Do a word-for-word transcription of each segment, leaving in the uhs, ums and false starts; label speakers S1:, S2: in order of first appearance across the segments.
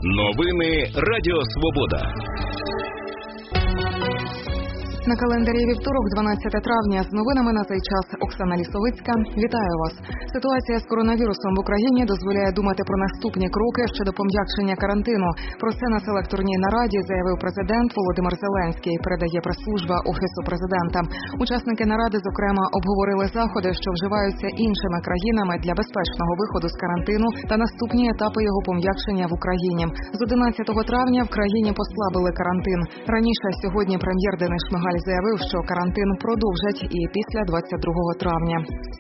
S1: Новини Радіо Свобода.
S2: На календарі вівторок, дванадцяте травня. З новинами на цей час Оксана Лісовицька. Вітаю вас. Ситуація з коронавірусом в Україні дозволяє думати про наступні кроки щодо пом'якшення карантину. Про це на селекторній нараді заявив президент Володимир Зеленський, передає прес-служба Офісу президента. Учасники наради, зокрема, обговорили заходи, що вживаються іншими країнами для безпечного виходу з карантину та наступні етапи його пом'якшення в Україні. З одинадцятого травня в країні послабили карантин. Раніше сьогодні прем'єр Денис Шмигаль заявив, що карантин продовжать і після двадцять другого травня.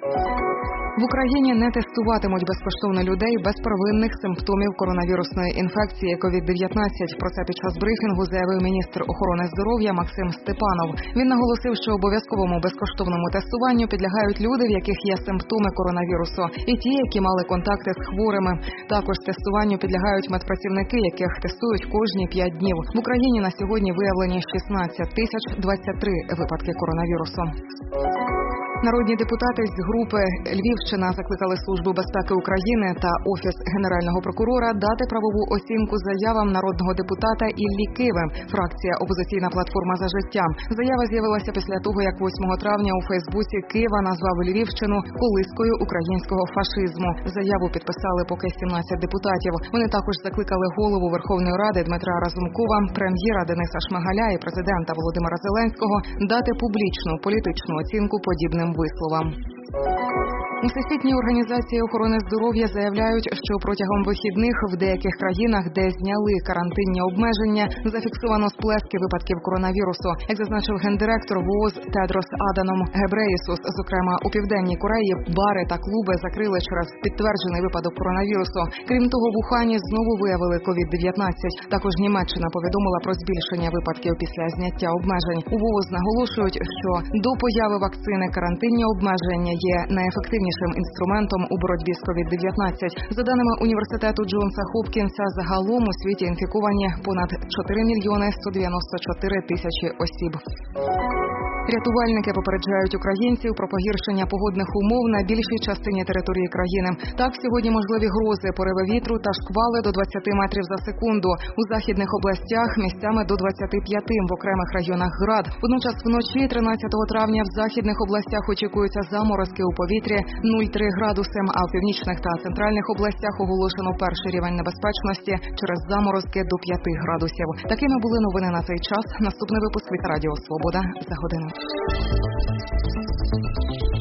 S2: В Україні не тестуватимуть безкоштовно людей без первинних симптомів коронавірусної інфекції ковід дев'ятнадцять. Про це під час брифінгу заявив міністр охорони здоров'я Максим Степанов. Він наголосив, що обов'язковому безкоштовному тестуванню підлягають люди, в яких є симптоми коронавірусу, і ті, які мали контакти з хворими. Також тестуванню підлягають медпрацівники, яких тестують кожні п'ять днів. В Україні на сьогодні виявлені шістнадцять тисяч двадцять три випадки коронавірусу. Народні депутати з групи «Львівщина» закликали Службу безпеки України та Офіс Генерального прокурора дати правову оцінку заявам народного депутата Іллі Киви, фракція «Опозиційна платформа за життя». Заява з'явилася після того, як восьмого травня у Фейсбуці Кива назвав Львівщину колискою українського фашизму. Заяву підписали поки сімнадцять депутатів. Вони також закликали голову Верховної Ради Дмитра Разумкова, прем'єра Дениса Шмигаля і президента Володимира Зеленського дати публічну політичну оцінку подібним висловам. У Всесвітній організації охорони здоров'я заявляють, що протягом вихідних в деяких країнах, де зняли карантинні обмеження, зафіксовано сплески випадків коронавірусу. Як зазначив гендиректор ВООЗ Тедрос Аданом Гебреєсус, зокрема у Південній Кореї бари та клуби закрили через підтверджений випадок коронавірусу. Крім того, в Ухані знову виявили ковід дев'ятнадцять. Також Німеччина повідомила про збільшення випадків після зняття обмежень. У ВООЗ наголошують, що до появи вакцини карантинні обмеження є найефективнішим інструментом у боротьбі з ковід дев'ятнадцять. За даними університету Джонса Хопкінса, загалом у світі інфіковані понад чотири мільйони сто дев'яносто чотири тисячі осіб. Рятувальники попереджають українців про погіршення погодних умов на більшій частині території країни. Так, сьогодні можливі грози, пориви вітру та шквали до двадцяти метрів за секунду. У західних областях місцями до двадцяти п'яти, в окремих районах град. Водночас вночі тринадцятого травня в західних областях очікуються заморозки у повітрі нуль цілих три градуси, а в північних та центральних областях оголошено перший рівень небезпечності через заморозки до п'яти градусів. Такими були новини на цей час. Наступний випуск від Радіо Свобода за годину.